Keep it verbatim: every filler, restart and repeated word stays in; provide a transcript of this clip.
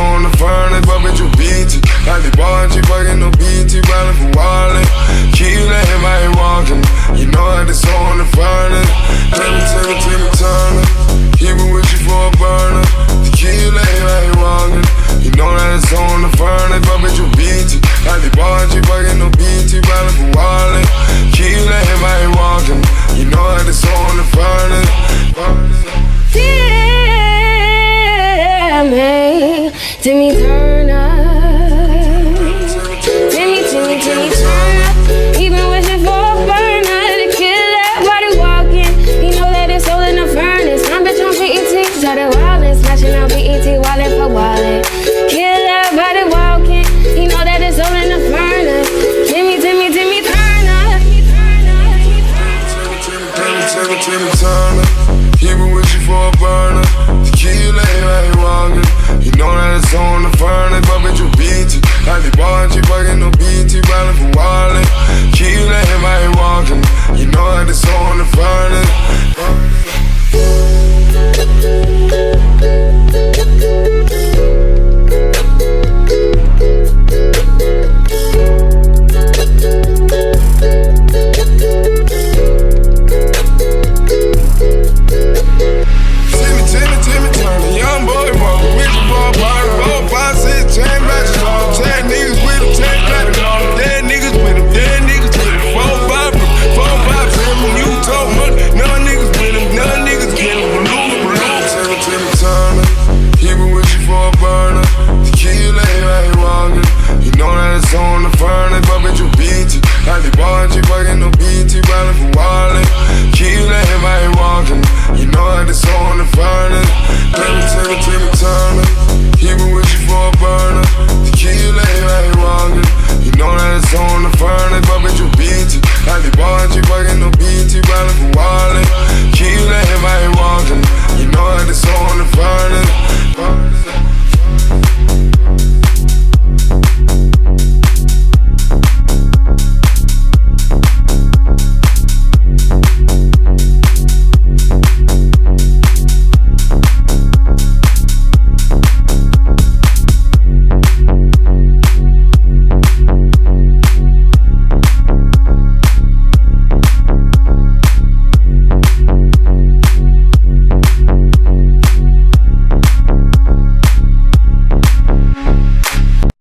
on the furnace, but bitch, you beat it. I be bought, she fucking no B T, ballin' for wallet. Keep letting my walking. You know I just on the furnace. Take me, take me, take me, turn it. Keep it with you for a burner. Keep letting my walking. You know that it's on the furnace, but bitch, you beat it. I be bought, she fucking no B T, ballin' for wallet. Keep letting my walking. You know I just on the furnace. Damn, hey, Timmy Turner.